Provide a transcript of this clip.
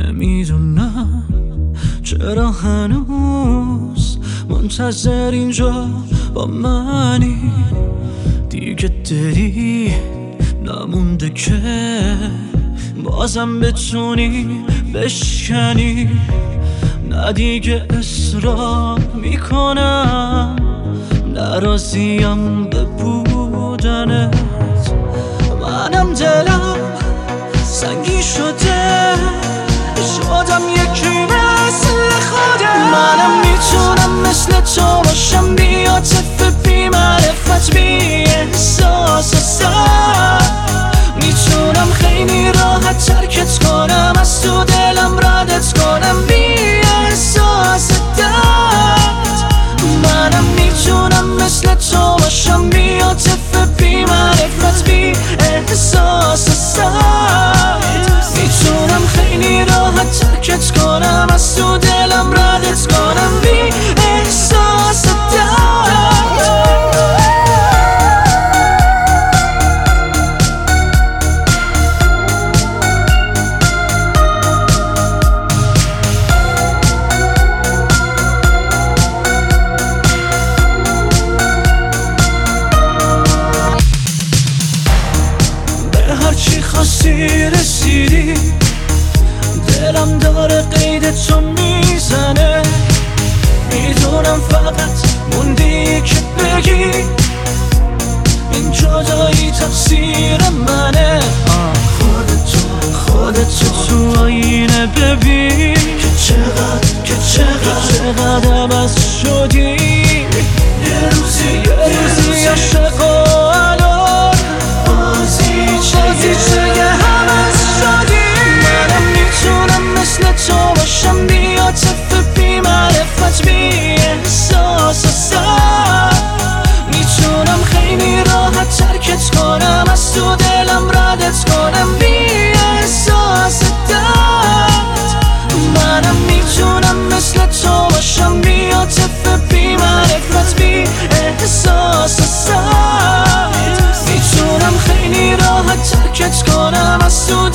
نمیدونم چرا هنوز منتظر اینجا با منی. دیگه دلی نمونده که بازم بتونی بشکنی. نه دیگه اصرار میکنم، نراضیم به بودنت. منم دلم سنگی شده، شدم یکی مثل خودم. منم میتونم مثل تو باشم، بی عاطفه، بی معرفت، بی احساس سر. میتونم خیلی راحت ترکت کنم، از تو دلم ردت کنم، بی احساس درد. منم میتونم مثل تو باشم، بی عاطفه، بی معرفت، بی احساس سرد. میتونم خیلی راحت ترکت کنم، از تو دلم ردت کنم، بی احساس درد. هرچی خواستی رسیدی، دلم داره قید تو میزنه. میدونم فقط موندی که بگی این جدایی تقصیر منه. خودتو تو آینه ببین که چقدر عوض شدی. یه روزی عاشق و الان بازیچه عوض شدی. منم میتونم مثل تو باشم، بی عاطفه، بی معرفت، بی احساس سر. میتونم خیلی راحت ترکت کنم، از تو دلم ردت کنم، بی احساس درد. منم میتونم مثل تو باشم، بی عاطفه، بی معرفت، بی احساس سر. میتونم خیلی راحت ترکت کنم، از تو